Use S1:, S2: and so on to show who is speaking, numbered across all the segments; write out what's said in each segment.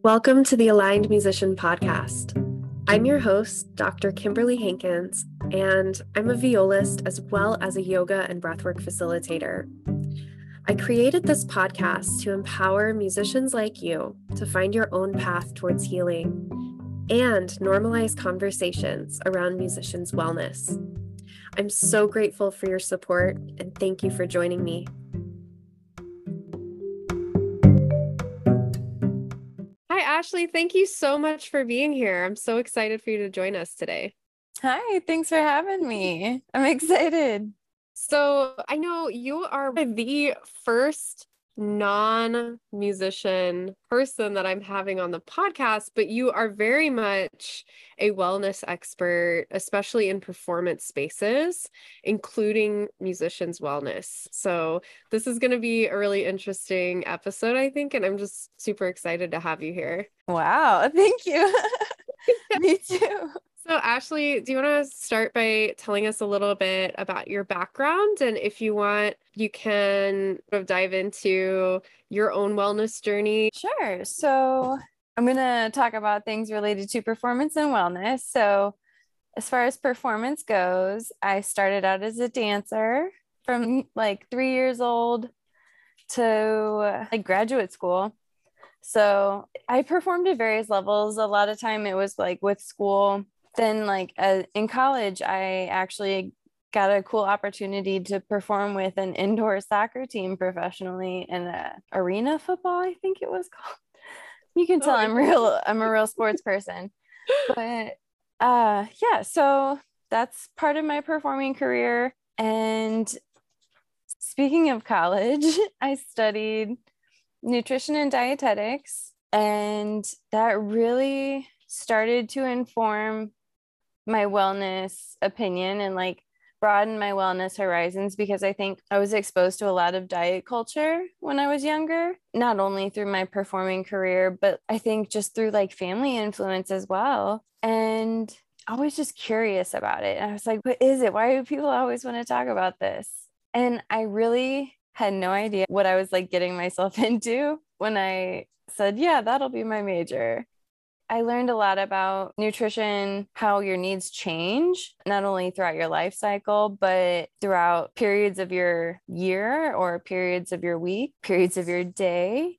S1: Welcome to the Aligned Musician Podcast. I'm your host, Dr. Kimberly Hankins, and I'm a violist as well as a yoga and breathwork facilitator. I created this podcast to empower musicians like you to find your own path towards healing and normalize conversations around musicians' wellness. I'm so grateful for your support, and thank you for joining me. Hi, Ashley. Thank you so much for being here. I'm so excited for you to join us today.
S2: Hi, thanks for having me. I'm excited.
S1: So I know you are the first non-musician person that I'm having on the podcast, but you are very much a wellness expert, especially in performance spaces, including musicians' wellness. So this is going to be a really interesting episode, I think, and I'm just super excited to have you here.
S2: Wow, thank you. Me too.
S1: So Ashley, do you want to start by telling us a little bit about your background? And if you want, you can sort of dive into your own wellness journey.
S2: Sure. So I'm going to talk about things related to performance and wellness. So as far as performance goes, I started out as a dancer from like 3 years old to like graduate school. So I performed at various levels. A lot of time it was like with school. Then like in college, I actually got a cool opportunity to perform with an indoor soccer team professionally in arena football, I think it was called. You can tell I'm a real sports person. But yeah, so that's part of my performing career. And speaking of college, I studied nutrition and dietetics, and that really started to inform my wellness opinion and like broaden my wellness horizons, because I think I was exposed to a lot of diet culture when I was younger, not only through my performing career, but I think just through like family influence as well. And I was just curious about it. And I was like, what is it? Why do people always want to talk about this? And I really had no idea what I was like getting myself into when I said, yeah, that'll be my major. I learned a lot about nutrition, how your needs change, not only throughout your life cycle, but throughout periods of your year or periods of your week, periods of your day.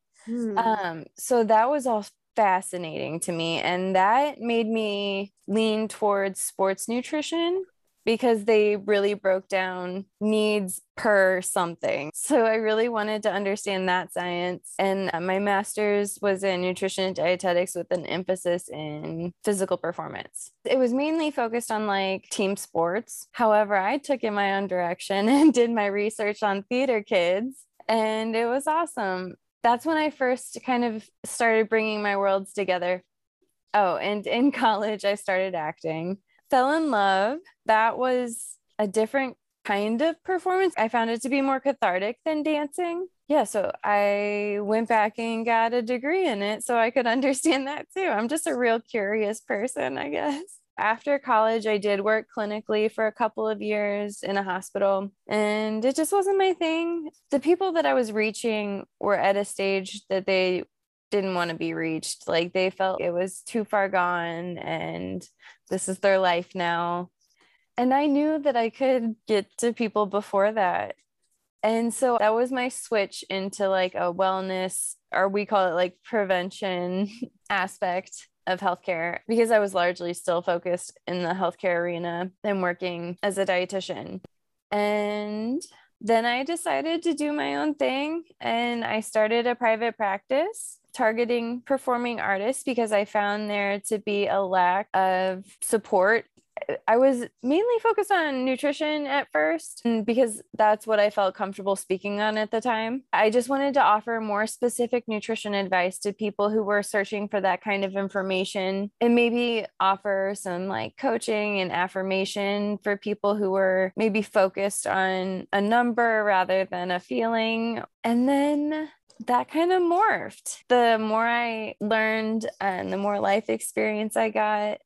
S2: So that was all fascinating to me. And that made me lean towards sports nutrition, because they really broke down needs per something. So I really wanted to understand that science. And my master's was in nutrition and dietetics with an emphasis in physical performance. It was mainly focused on like team sports. However, I took in my own direction and did my research on theater kids, and it was awesome. That's when I first kind of started bringing my worlds together. Oh, and in college, I started acting. Fell in love. That was a different kind of performance. I found it to be more cathartic than dancing. Yeah, so I went back and got a degree in it so I could understand that too. I'm just a real curious person, I guess. After college, I did work clinically for a couple of years in a hospital, and it just wasn't my thing. The people that I was reaching were at a stage that they didn't want to be reached. Like they felt it was too far gone and this is their life now. And I knew that I could get to people before that. And so that was my switch into like a wellness, or we call it like prevention aspect of healthcare, because I was largely still focused in the healthcare arena and working as a dietitian. And then I decided to do my own thing, and I started a private practice targeting performing artists because I found there to be a lack of support. I was mainly focused on nutrition at first because that's what I felt comfortable speaking on at the time. I just wanted to offer more specific nutrition advice to people who were searching for that kind of information, and maybe offer some like coaching and affirmation for people who were maybe focused on a number rather than a feeling. And then that kind of morphed. The more I learned and the more life experience I got,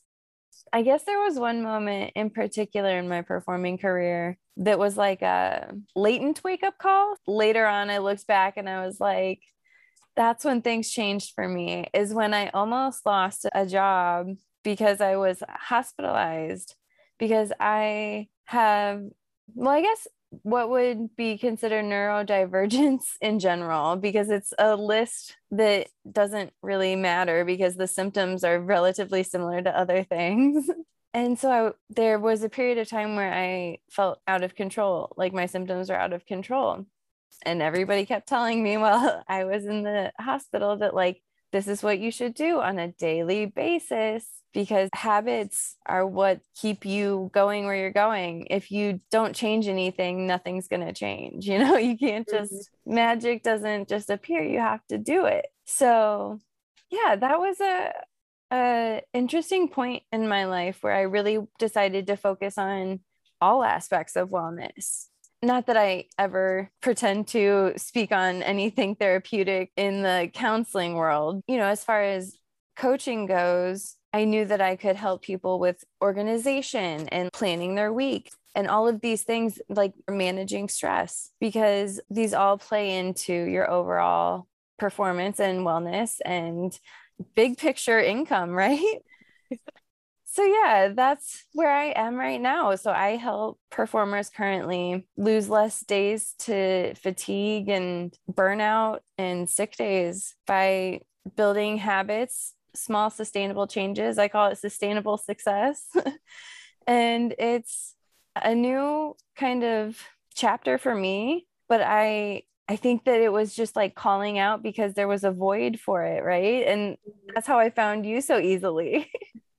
S2: I guess there was one moment in particular in my performing career that was like a latent wake up call. Later on, I looked back and I was like, that's when things changed for me, is when I almost lost a job because I was hospitalized because I have, well, I guess what would be considered neurodivergence in general, because it's a list that doesn't really matter because the symptoms are relatively similar to other things. And so there was a period of time where I felt out of control, like my symptoms were out of control. And everybody kept telling me while I was in the hospital that, like, this is what you should do on a daily basis because habits are what keep you going where you're going. If you don't change anything, nothing's going to change. You know, you can't just, magic doesn't just appear. You have to do it. So yeah, that was a interesting point in my life where I really decided to focus on all aspects of wellness. Not that I ever pretend to speak on anything therapeutic in the counseling world. You know, as far as coaching goes, I knew that I could help people with organization and planning their week and all of these things, like managing stress, because these all play into your overall performance and wellness and big picture income, right? So yeah, that's where I am right now. So I help performers currently lose less days to fatigue and burnout and sick days by building habits, small sustainable changes. I call it sustainable success. And it's a new kind of chapter for me, but I think that it was just like calling out because there was a void for it, right? And that's how I found you so easily.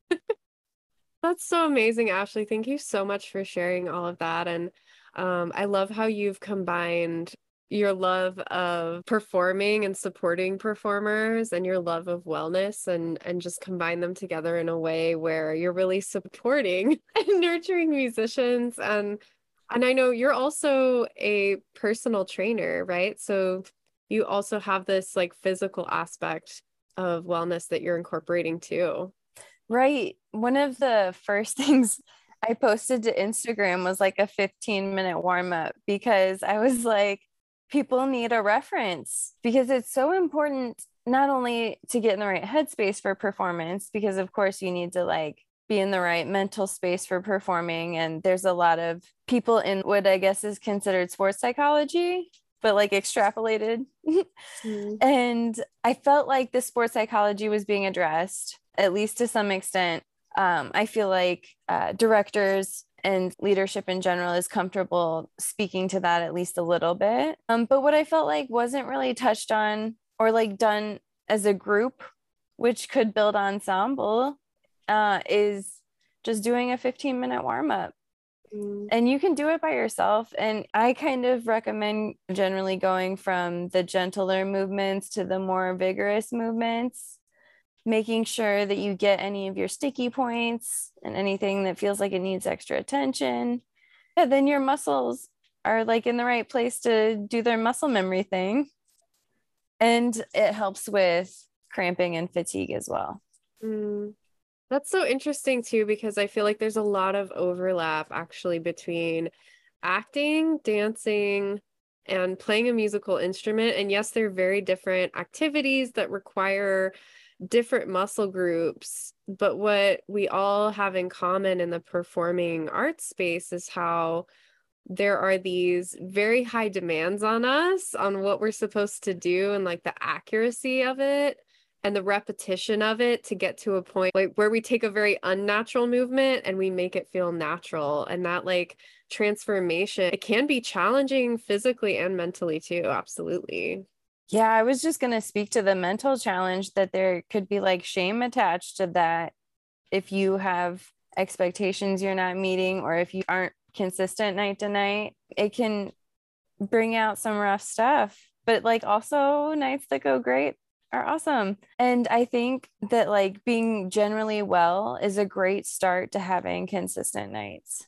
S1: That's so amazing, Ashley. Thank you so much for sharing all of that. And I love how you've combined your love of performing and supporting performers and your love of wellness and just combine them together in a way where you're really supporting and nurturing musicians. And I know you're also a personal trainer, right? So you also have this like physical aspect of wellness that you're incorporating too.
S2: Right. One of the first things I posted to Instagram was like a 15-minute warm up because I was like, people need a reference because it's so important not only to get in the right headspace for performance, because of course you need to like be in the right mental space for performing. And there's a lot of people in what I guess is considered sports psychology, but like extrapolated. And I felt like the sports psychology was being addressed, at least to some extent. I feel like directors and leadership in general is comfortable speaking to that at least a little bit. But what I felt like wasn't really touched on or like done as a group, which could build ensemble, is just doing a 15-minute warm up. And you can do it by yourself. And I kind of recommend generally going from the gentler movements to the more vigorous movements, making sure that you get any of your sticky points and anything that feels like it needs extra attention. Yeah, then your muscles are like in the right place to do their muscle memory thing. And it helps with cramping and fatigue as well.
S1: That's so interesting too, because I feel like there's a lot of overlap actually between acting, dancing, and playing a musical instrument. And yes, they're very different activities that require different muscle groups. But what we all have in common in the performing arts space is how there are these very high demands on us on what we're supposed to do and like the accuracy of it and the repetition of it to get to a point like where we take a very unnatural movement and we make it feel natural. And that like transformation, it can be challenging physically and mentally too. Absolutely.
S2: Yeah, I was just going to speak to the mental challenge that there could be like shame attached to that if you have expectations you're not meeting or if you aren't consistent night to night. It can bring out some rough stuff, but like also nights that go great are awesome. And I think that like being generally well is a great start to having consistent nights.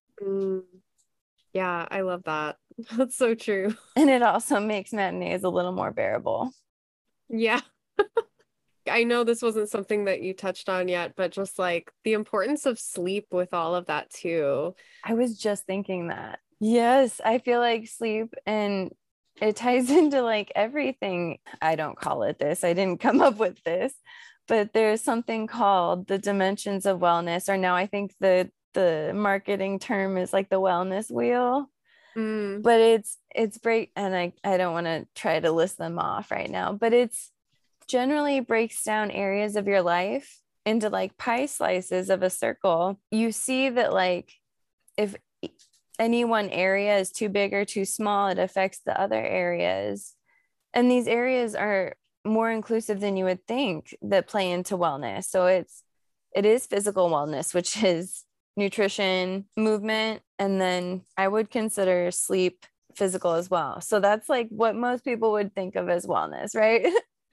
S1: Yeah, I love that. That's so true.
S2: And it also makes matinees a little more bearable.
S1: Yeah. I know this wasn't something that you touched on yet, but just like the importance of sleep with all of that too.
S2: I was just thinking that. Yes, I feel like sleep and it ties into like everything. I don't call it this. I didn't come up with this, but there's something called the dimensions of wellness, or now I think the marketing term is like the wellness wheel. But it's break, and I don't want to try to list them off right now, but it's generally breaks down areas of your life into like pie slices of a circle. You see that like if any one area is too big or too small, it affects the other areas. And these areas are more inclusive than you would think that play into wellness. So it is physical wellness, which is nutrition, movement, and then I would consider sleep physical as well. So that's like what most people would think of as wellness, right?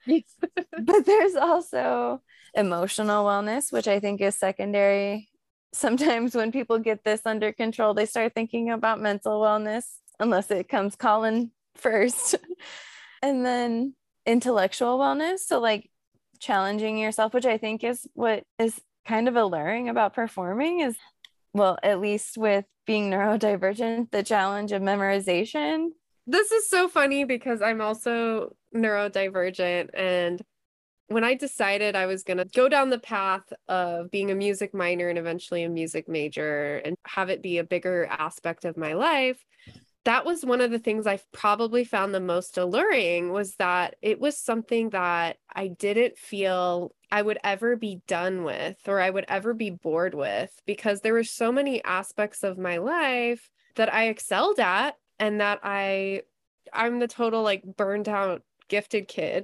S2: But there's also emotional wellness, which I think is secondary. Sometimes when people get this under control, they start thinking about mental wellness, unless it comes calling first. And then intellectual wellness. So, like challenging yourself, which I think is what is kind of alluring about performing, is, well, at least with being neurodivergent, the challenge of memorization.
S1: This is so funny because I'm also neurodivergent, and when I decided I was going to go down the path of being a music minor and eventually a music major and have it be a bigger aspect of my life, that was one of the things I probably found the most alluring, was that it was something that I didn't feel I would ever be done with or I would ever be bored with, because there were so many aspects of my life that I excelled at, and that I'm the total like burned out gifted kid.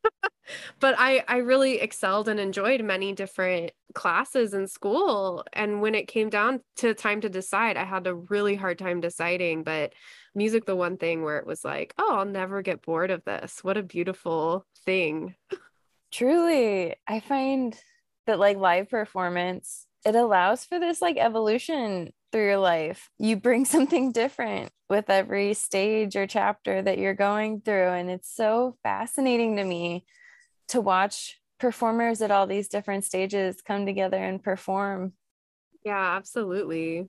S1: But I really excelled and enjoyed many different classes in school. And when it came down to time to decide, I had a really hard time deciding. But music, the one thing where it was like, oh, I'll never get bored of this. What a beautiful thing.
S2: Truly, I find that like live performance, it allows for this like evolution through your life. You bring something different with every stage or chapter that you're going through. And it's so fascinating to me to watch performers at all these different stages come together and perform.
S1: Yeah, absolutely.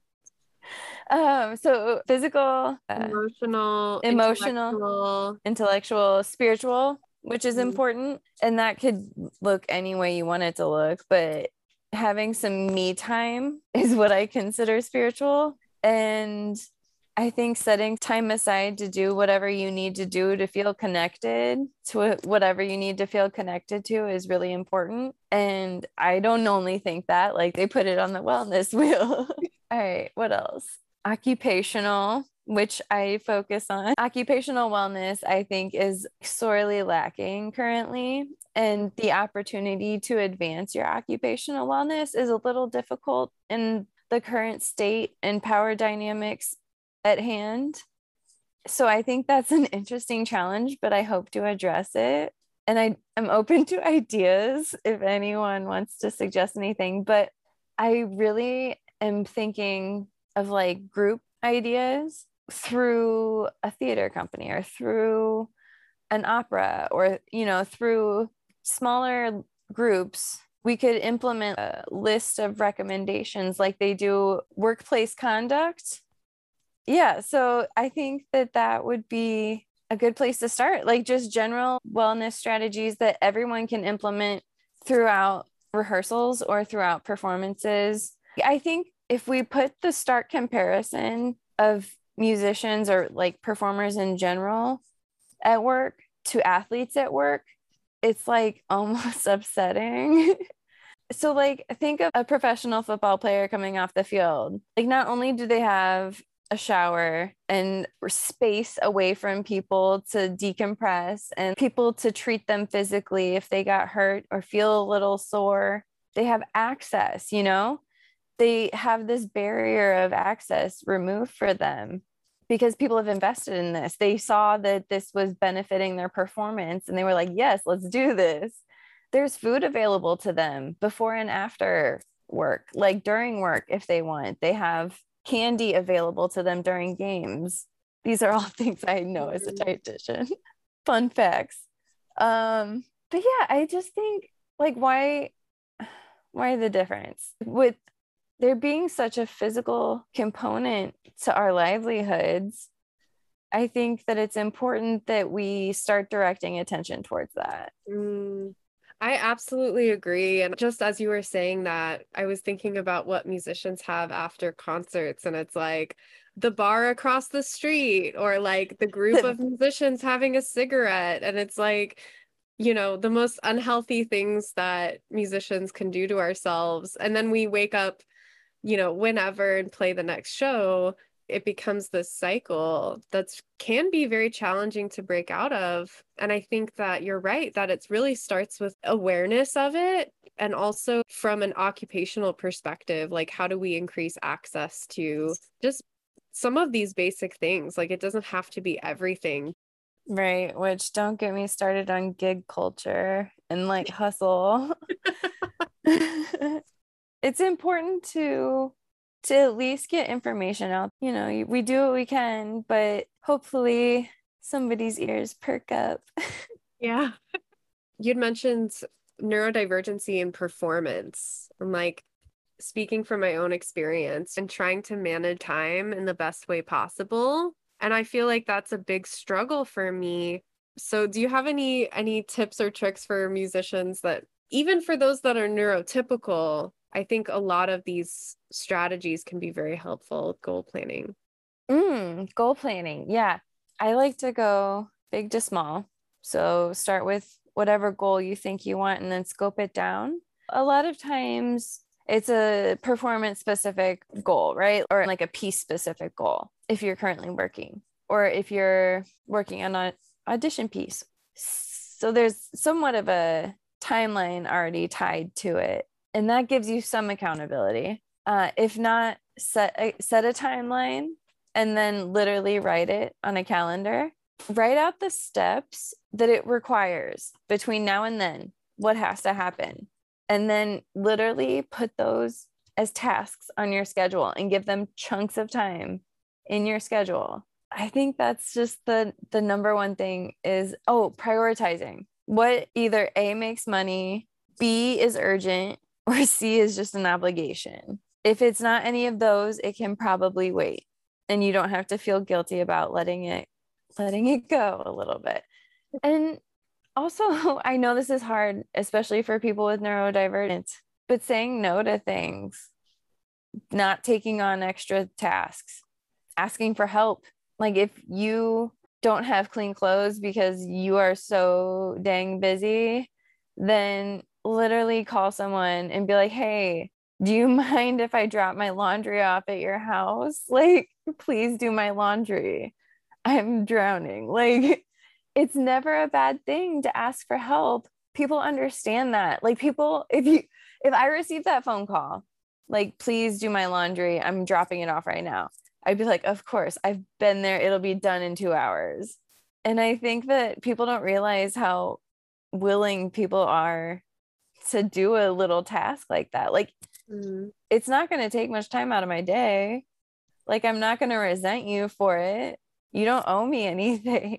S2: So physical,
S1: Emotional,
S2: emotional,
S1: intellectual.
S2: intellectual, spiritual, which is
S1: Mhm.
S2: important. And that could look any way you want it to look, but having some me time is what I consider spiritual. And I think setting time aside to do whatever you need to do to feel connected to whatever you need to feel connected to is really important. And I don't only think that, like they put it on the wellness wheel. All right, what else? Occupational, which I focus on. Occupational wellness, I think, is sorely lacking currently. And the opportunity to advance your occupational wellness is a little difficult in the current state and power dynamics at hand. So I think that's an interesting challenge, but I hope to address it. And I'm open to ideas if anyone wants to suggest anything, but I really am thinking of like group ideas through a theater company or through an opera or, through smaller groups. We could implement a list of recommendations like they do workplace conduct. Yeah, so I think that would be a good place to start, like just general wellness strategies that everyone can implement throughout rehearsals or throughout performances. I think if we put the stark comparison of musicians or like performers in general at work to athletes at work, it's like almost upsetting. So like think of a professional football player coming off the field. Like not only do they have a shower and space away from people to decompress and people to treat them physically if they got hurt or feel a little sore, they have access, they have this barrier of access removed for them because people have invested in this. They saw that this was benefiting their performance and they were like, yes, let's do this. There's food available to them before and after work, like during work if they want. They have candy available to them during games. These are all things I know as a dietitian. Fun facts. But yeah, I just think like why the difference with there being such a physical component to our livelihoods? I think that it's important that we start directing attention towards that.
S1: I absolutely agree. And just as you were saying that, I was thinking about what musicians have after concerts, and it's like the bar across the street, or like the group of musicians having a cigarette. And it's like, the most unhealthy things that musicians can do to ourselves. And then we wake up, whenever and play the next show. It becomes this cycle that can be very challenging to break out of. And I think that you're right, that it really starts with awareness of it. And also from an occupational perspective, like how do we increase access to just some of these basic things? Like it doesn't have to be everything.
S2: Right, which don't get me started on gig culture and like hustle. It's important to at least get information out. We do what we can, but hopefully somebody's ears perk up.
S1: Yeah. You'd mentioned neurodivergency in performance. And like speaking from my own experience and trying to manage time in the best way possible. And I feel like that's a big struggle for me. So do you have any tips or tricks for musicians, that even for those that are neurotypical? I think a lot of these strategies can be very helpful with goal planning.
S2: Goal planning. Yeah. I like to go big to small. So start with whatever goal you think you want and then scope it down. A lot of times it's a performance specific goal, right? Or like a piece specific goal if you're currently working, or if you're working on an audition piece. So there's somewhat of a timeline already tied to it. And that gives you some accountability. If not, set a timeline and then literally write it on a calendar. Write out the steps that it requires between now and then, what has to happen. And then literally put those as tasks on your schedule and give them chunks of time in your schedule. I think that's just the number one thing is, prioritizing. What either A, makes money, B, is urgent, or C, is just an obligation. If it's not any of those, it can probably wait. And you don't have to feel guilty about letting it go a little bit. And also, I know this is hard, especially for people with neurodivergence, but saying no to things, not taking on extra tasks, asking for help. Like if you don't have clean clothes because you are so dang busy, then literally call someone and be like, hey, do you mind if I drop my laundry off at your house? Like, please do my laundry. I'm drowning. Like, it's never a bad thing to ask for help. People understand that. Like if I received that phone call, like, please do my laundry, I'm dropping it off right now, I'd be like, of course, I've been there. It'll be done in 2 hours. And I think that people don't realize how willing people are to do a little task like that. Like, it's not going to take much time out of my day. Like, I'm not going to resent you for it. You don't owe me anything.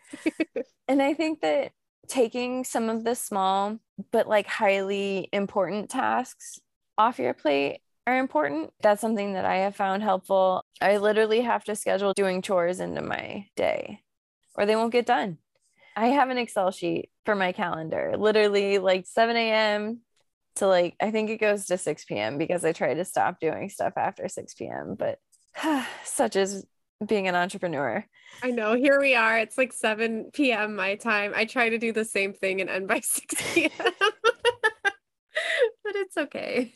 S2: And I think that taking some of the small but like highly important tasks off your plate are important. That's something that I have found helpful. I literally have to schedule doing chores into my day or they won't get done. I have an Excel sheet for my calendar, literally like 7 a.m. to like, I think it goes to 6 p.m. because I try to stop doing stuff after 6 p.m. But such is being an entrepreneur.
S1: I know, here we are. It's like 7 p.m. my time. I try to do the same thing and end by 6 p.m. But it's okay.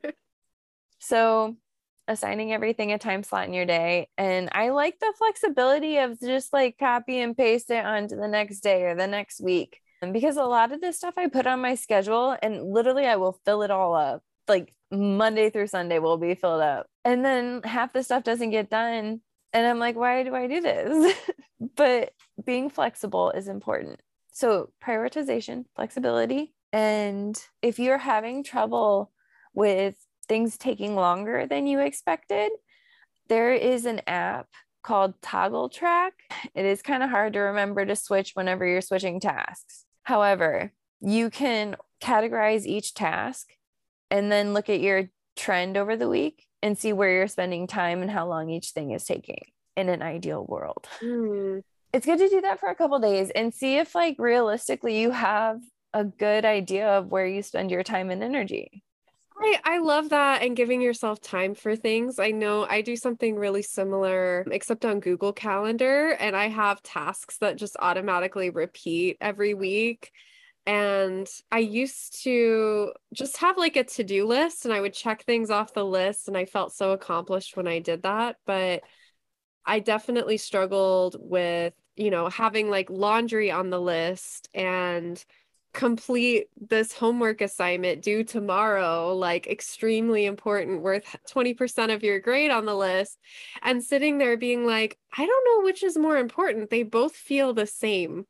S2: So assigning everything a time slot in your day. And I like the flexibility of just like copy and paste it onto the next day or the next week. And because a lot of this stuff I put on my schedule and literally I will fill it all up. Like Monday through Sunday will be filled up. And then half the stuff doesn't get done. And I'm like, why do I do this? But being flexible is important. So prioritization, flexibility. And if you're having trouble with things taking longer than you expected, there is an app called Toggle Track. It is kind of hard to remember to switch whenever you're switching tasks. However, you can categorize each task and then look at your trend over the week and see where you're spending time and how long each thing is taking. in an ideal world.
S1: Mm.
S2: It's good to do that for a couple days and see if like realistically you have a good idea of where you spend your time and energy.
S1: I love that, and giving yourself time for things. I know I do something really similar, except on Google Calendar, and I have tasks that just automatically repeat every week. And I used to just have like a to-do list and I would check things off the list, and I felt so accomplished when I did that. But I definitely struggled with, having like laundry on the list and complete this homework assignment due tomorrow, like extremely important, worth 20% of your grade on the list, and sitting there being like, I don't know which is more important. They both feel the same.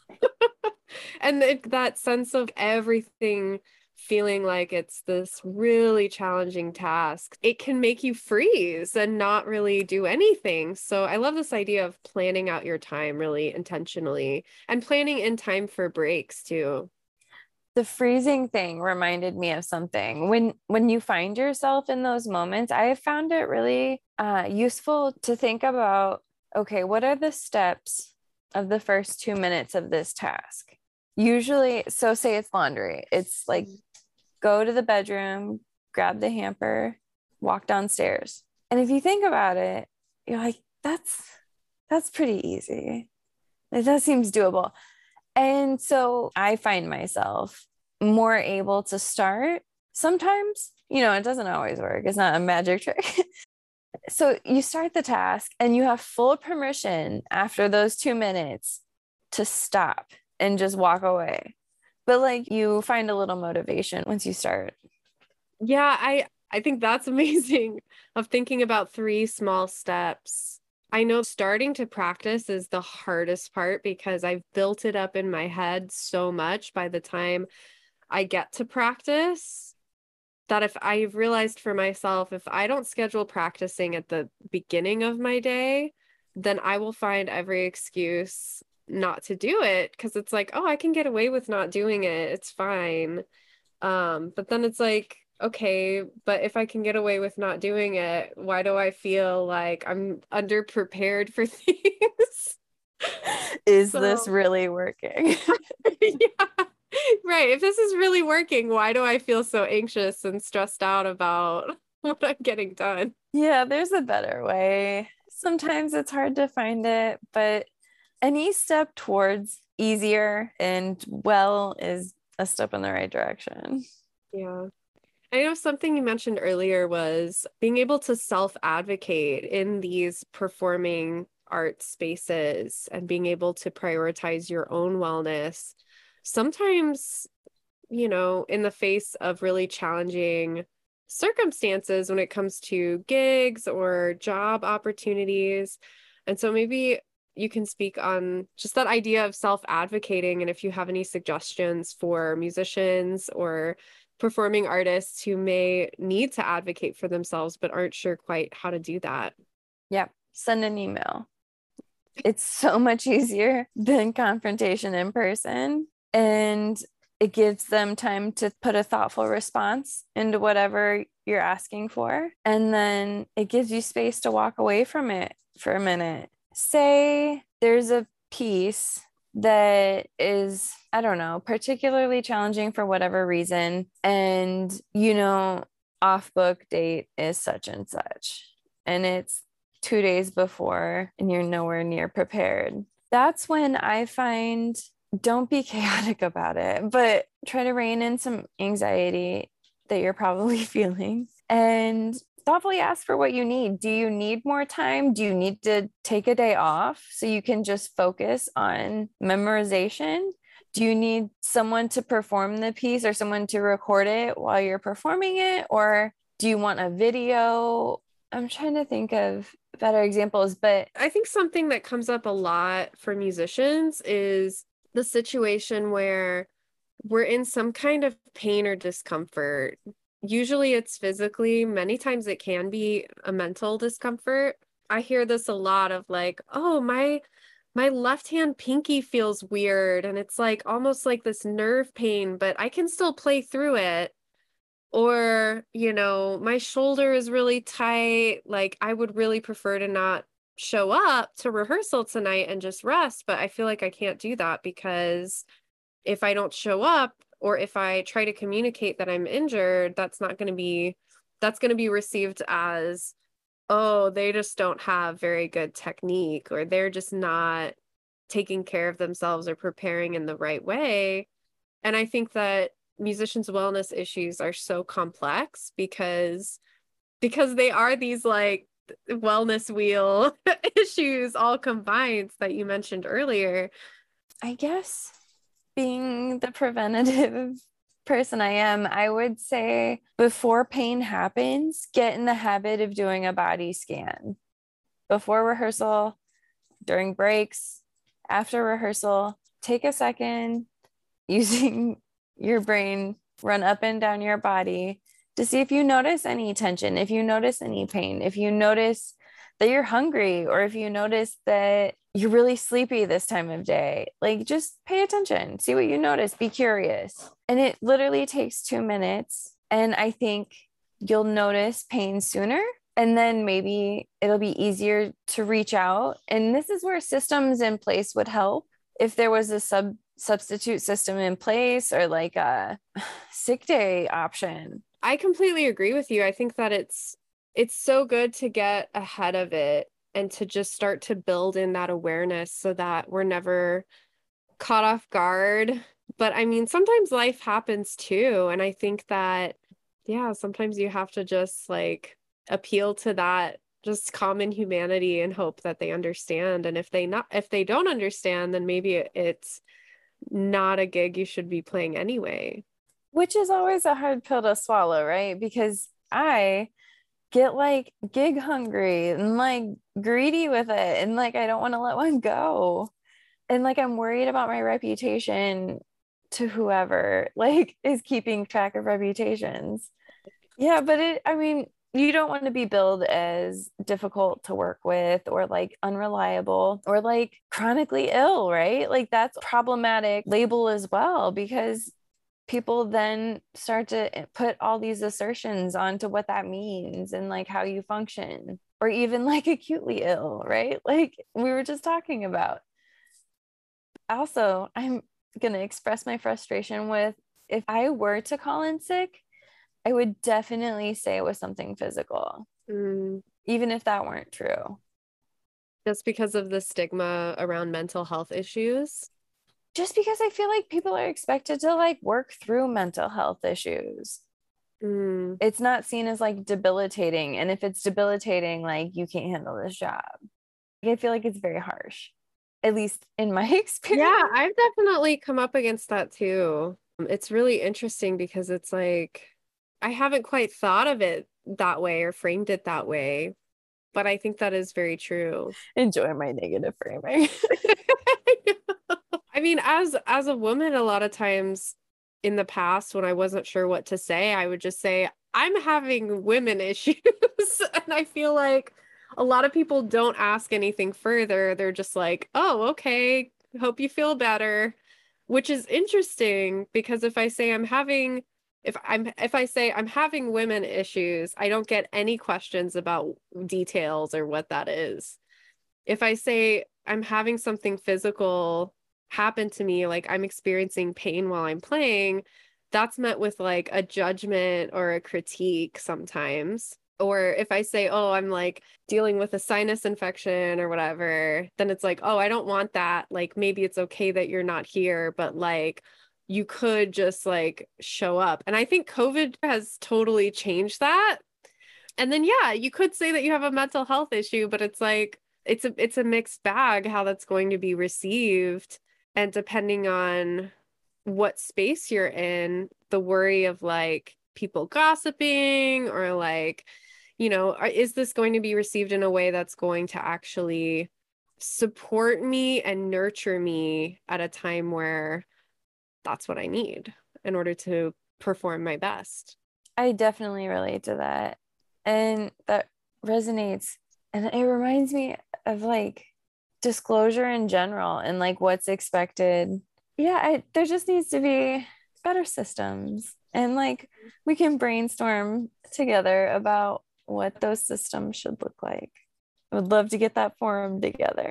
S1: And that sense of everything feeling like it's this really challenging task, it can make you freeze and not really do anything. So I love this idea of planning out your time really intentionally and planning in time for breaks too.
S2: The freezing thing reminded me of something. When you find yourself in those moments, I have found it really useful to think about, okay, what are the steps of the first 2 minutes of this task? Usually, so say it's laundry. It's like go to the bedroom, grab the hamper, walk downstairs. And if you think about it, you're like, that's pretty easy. Like, that seems doable. And so I find myself more able to start. Sometimes, it doesn't always work. It's not a magic trick. So you start the task and you have full permission after those 2 minutes to stop and just walk away. But like you find a little motivation once you start.
S1: Yeah, I think that's amazing of thinking about 3 small steps. I know starting to practice is the hardest part because I've built it up in my head so much by the time I get to practice, that if I've realized for myself, if I don't schedule practicing at the beginning of my day, then I will find every excuse not to do it because it's like, oh, I can get away with not doing it. It's fine. But then it's like, okay, but if I can get away with not doing it, why do I feel like I'm underprepared for things?
S2: Is
S1: So,
S2: this really working?
S1: yeah, right. If this is really working, why do I feel so anxious and stressed out about what I'm getting done?
S2: Yeah, there's a better way. Sometimes it's hard to find it, but any step towards easier and well is a step in the right direction.
S1: Yeah. I know something you mentioned earlier was being able to self-advocate in these performing art spaces and being able to prioritize your own wellness. Sometimes, in the face of really challenging circumstances when it comes to gigs or job opportunities. And so maybe you can speak on just that idea of self-advocating, and if you have any suggestions for musicians or performing artists who may need to advocate for themselves but aren't sure quite how to do that.
S2: Yeah, send an email. It's so much easier than confrontation in person. And it gives them time to put a thoughtful response into whatever you're asking for. And then it gives you space to walk away from it for a minute. Say there's a piece that is, I don't know, particularly challenging for whatever reason. And, off book date is such and such. And it's 2 days before and you're nowhere near prepared. That's when I find don't be chaotic about it, but try to rein in some anxiety that you're probably feeling and thoughtfully ask for what you need. Do you need more time? Do you need to take a day off so you can just focus on memorization? Do you need someone to perform the piece or someone to record it while you're performing it? Or do you want a video? I'm trying to think of better examples, but
S1: I think something that comes up a lot for musicians is the situation where we're in some kind of pain or discomfort. Usually it's physically, many times it can be a mental discomfort. I hear this a lot of like, oh, my left hand pinky feels weird and it's like almost like this nerve pain, but I can still play through it. Or, my shoulder is really tight. Like I would really prefer to not show up to rehearsal tonight and just rest, but I feel like I can't do that because if I don't show up or if I try to communicate that I'm injured, that's going to be received as, oh, they just don't have very good technique, or they're just not taking care of themselves or preparing in the right way. And I think that musicians' wellness issues are so complex because they are these like wellness wheel issues all combined that you mentioned earlier.
S2: I guess being the preventative person I am, I would say before pain happens, get in the habit of doing a body scan before rehearsal, during breaks, after rehearsal. Take a second using your brain, run up and down your body to see if you notice any tension, if you notice any pain, if you notice that you're hungry, or if you notice that you're really sleepy this time of day. Like, just pay attention, see what you notice, be curious. And it literally takes 2 minutes. And I think you'll notice pain sooner. And then maybe it'll be easier to reach out. And this is where systems in place would help. If there was a substitute system in place, or like a sick day option.
S1: I completely agree with you. I think that it's so good to get ahead of it and to just start to build in that awareness so that we're never caught off guard. But I mean, sometimes life happens too. And I think that, yeah, sometimes you have to just like appeal to that just common humanity and hope that they understand. And if they don't understand, then maybe it's not a gig you should be playing anyway.
S2: Which is always a hard pill to swallow, right? Because I get like gig hungry and like greedy with it, and like I don't want to let one go. And like I'm worried about my reputation to whoever like is keeping track of reputations. Yeah, but I mean, you don't want to be billed as difficult to work with, or like unreliable, or like chronically ill, right? Like that's a problematic label as well, because people then start to put all these assertions onto what that means and like how you function, or even like acutely ill, right? Like we were just talking about. Also, I'm going to express my frustration with, if I were to call in sick, I would definitely say it was something physical, even if that weren't true.
S1: Just because of the stigma around mental health issues.
S2: Just because I feel like people are expected to like work through mental health issues. It's not seen as like debilitating. And if it's debilitating, like you can't handle this job. I feel like it's very harsh, at least in my experience.
S1: Yeah, I've definitely come up against that too. It's really interesting because it's like, I haven't quite thought of it that way or framed it that way, but I think that is very true.
S2: Enjoy my negative framing.
S1: I mean, as a woman, a lot of times in the past when I wasn't sure what to say, I would just say, I'm having women issues. And I feel like a lot of people don't ask anything further. They're just like, oh, okay, hope you feel better, which is interesting because if I say I'm having women issues, I don't get any questions about details or what that is. If I say I'm having something physical happen to me, like I'm experiencing pain while I'm playing, that's met with like a judgment or a critique sometimes. Or if I say, oh, I'm like dealing with a sinus infection or whatever, then it's like, oh, I don't want that. Like maybe it's okay that you're not here, but like you could just like show up. And I think COVID has totally changed that. And then, yeah, you could say that you have a mental health issue, but it's like, it's a mixed bag how that's going to be received. And depending on what space you're in, the worry of like people gossiping or like, is this going to be received in a way that's going to actually support me and nurture me at a time where that's what I need in order to perform my best.
S2: I definitely relate to that. And that resonates. And it reminds me of like disclosure in general and like what's expected. Yeah, there just needs to be better systems. And like we can brainstorm together about what those systems should look like. I would love to get that forum together.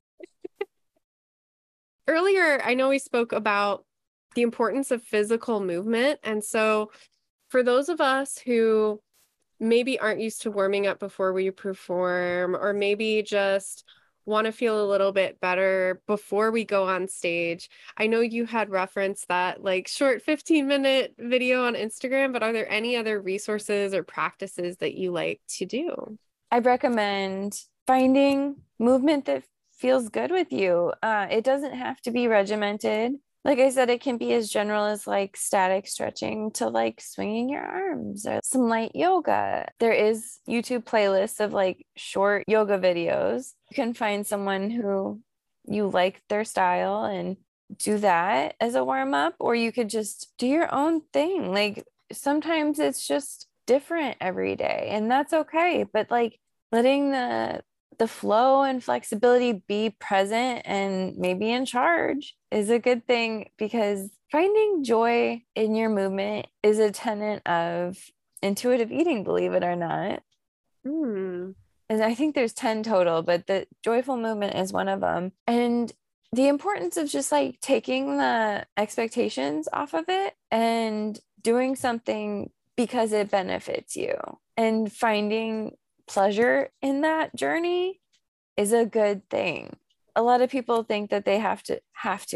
S1: Earlier, I know we spoke about the importance of physical movement. And so for those of us who maybe aren't used to warming up before we perform, or maybe just want to feel a little bit better before we go on stage, I know you had referenced that like short 15-minute video on Instagram, but are there any other resources or practices that you like to do?
S2: I recommend finding movement that feels good with you. It doesn't have to be regimented. Like I said, it can be as general as like static stretching to like swinging your arms or some light yoga. There is YouTube playlists of like short yoga videos. You can find someone who you like their style and do that as a warm up, or you could just do your own thing. Like sometimes it's just different every day, and that's okay. But like letting the flow and flexibility be present and maybe in charge is a good thing, because finding joy in your movement is a tenet of intuitive eating, believe it or not.
S1: Hmm.
S2: And I think there's 10 total, but the joyful movement is one of them. And the importance of just like taking the expectations off of it and doing something because it benefits you and finding pleasure in that journey is a good thing. A lot of people think that they have to.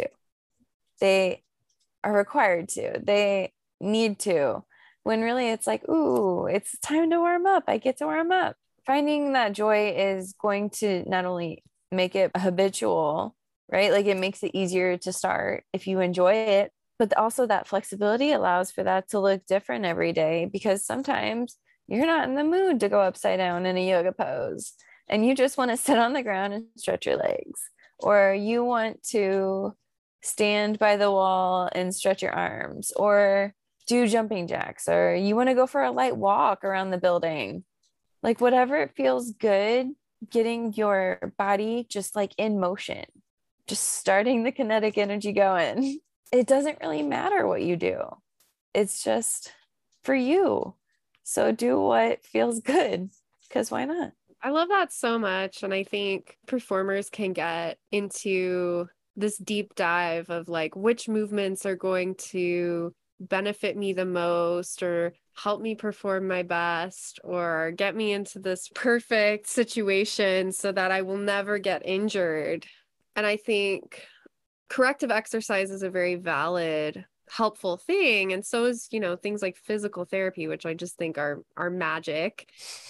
S2: They are required to. They need to. When really it's like, ooh, it's time to warm up. I get to warm up. Finding that joy is going to not only make it habitual, right? Like it makes it easier to start if you enjoy it, but also that flexibility allows for that to look different every day, because sometimes you're not in the mood to go upside down in a yoga pose and you just want to sit on the ground and stretch your legs, or you want to stand by the wall and stretch your arms, or do jumping jacks, or you want to go for a light walk around the building. Like whatever it feels good, getting your body just like in motion, just starting the kinetic energy going. It doesn't really matter what you do. It's just for you. So do what feels good, because why not?
S1: I love that so much. And I think performers can get into this deep dive of like which movements are going to benefit me the most, or help me perform my best, or get me into this perfect situation so that I will never get injured. And I think corrective exercise is a very valid, helpful thing. And so is, things like physical therapy, which I just think are magic.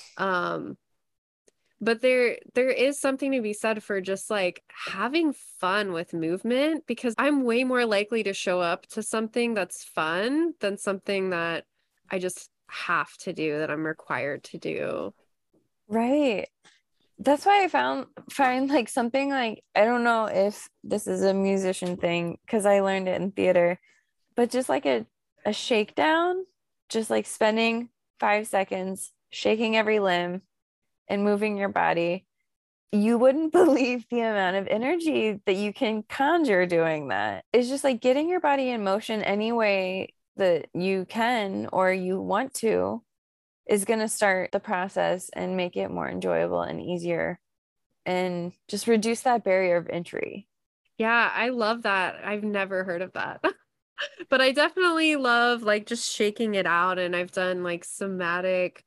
S1: But there is something to be said for just like having fun with movement, because I'm way more likely to show up to something that's fun than something that I just have to do, that I'm required to do.
S2: Right. That's why find like something like, I don't know if this is a musician thing because I learned it in theater, but just like a shakedown, just like spending 5 seconds shaking every limb and moving your body. You wouldn't believe the amount of energy that you can conjure doing that. It's just like getting your body in motion any way that you can or you want to is going to start the process and make it more enjoyable and easier and just reduce that barrier of entry.
S1: Yeah, I love that. I've never heard of that. But I definitely love like just shaking it out. And I've done like somatic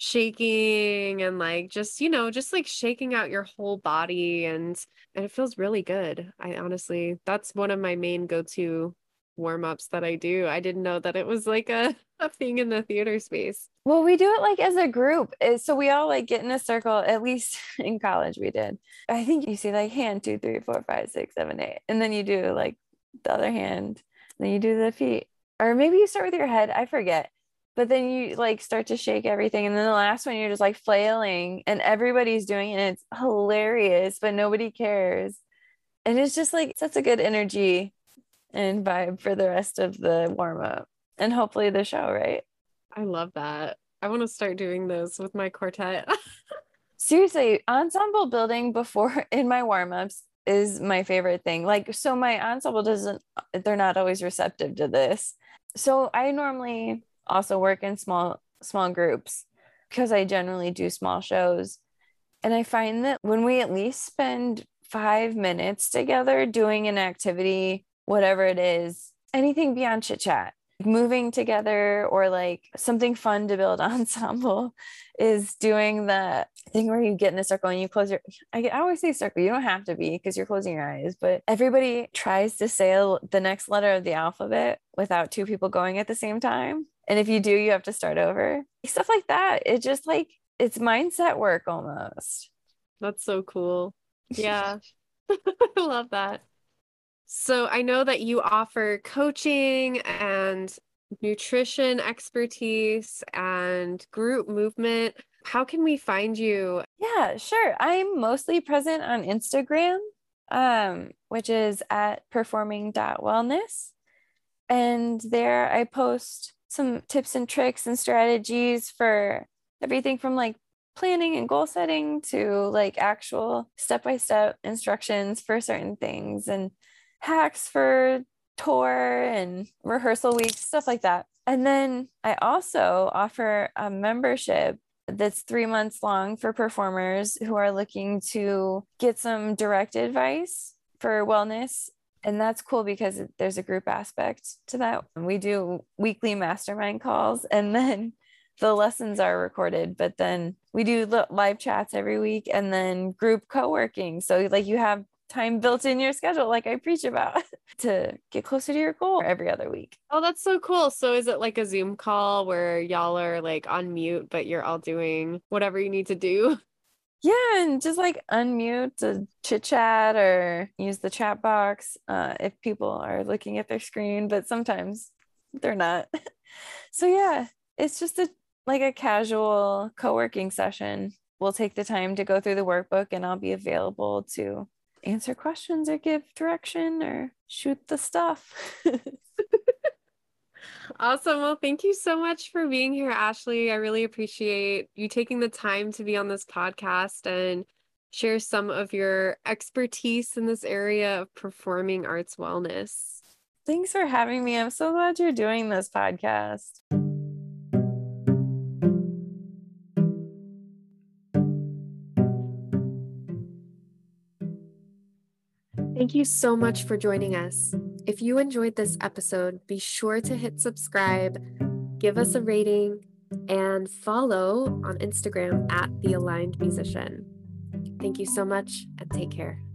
S1: shaking and like just like shaking out your whole body, and it feels really good. I honestly, that's one of my main go-to warm-ups that I do. I didn't know that it was like a thing in the theater space.
S2: Well, we do it like as a group. So we all like get in a circle, at least in college we did. I think you see like hand 2, 3, 4, 5, 6, 7, 8. And then you do like the other hand, then you do the feet. Or maybe you start with your head, I forget. But then you like start to shake everything. And then the last one, you're just like flailing and everybody's doing it. And it's hilarious, but nobody cares. And it's just like such a good energy and vibe for the rest of the warm up and hopefully the show, right?
S1: I love that. I want to start doing those with my quartet.
S2: Seriously, ensemble building before in my warm-ups is my favorite thing. Like, so my ensemble doesn't, they're not always receptive to this. So I normally also work in small groups because I generally do small shows. And I find that when we at least spend 5 minutes together doing an activity, whatever it is, anything beyond chit chat, moving together or like something fun to build ensemble, is doing the thing where you get in a circle and you close your, I always say circle, you don't have to be because you're closing your eyes, but everybody tries to say the next letter of the alphabet without two people going at the same time. And if you do, you have to start over. Stuff like that. It just like, it's mindset work almost.
S1: That's so cool. Yeah. I love that. So I know that you offer coaching and nutrition expertise and group movement. How can we find you?
S2: Yeah, sure. I'm mostly present on Instagram, which is at performing.wellness. And there I post some tips and tricks and strategies for everything from like planning and goal setting to like actual step-by-step instructions for certain things and hacks for tour and rehearsal weeks, stuff like that. And then I also offer a membership that's 3 months long for performers who are looking to get some direct advice for wellness. And that's cool because there's a group aspect to that. We do weekly mastermind calls, and then the lessons are recorded, but then we do live chats every week and then group co-working. So like you have time built in your schedule, like I preach about, to get closer to your goal every other week.
S1: Oh, that's so cool. So is it like a Zoom call where y'all are like on mute, but you're all doing whatever you need to do?
S2: Yeah, and just like unmute to chit chat or use the chat box if people are looking at their screen, but sometimes they're not. So yeah, it's just like a casual co-working session. We'll take the time to go through the workbook and I'll be available to answer questions or give direction or shoot the stuff.
S1: Awesome. Well, thank you so much for being here, Ashley. I really appreciate you taking the time to be on this podcast and share some of your expertise in this area of performing arts wellness.
S2: Thanks for having me. I'm so glad you're doing this podcast.
S1: Thank you so much for joining us. If you enjoyed this episode, be sure to hit subscribe, give us a rating, and follow on Instagram at The Aligned Musician. Thank you so much and take care.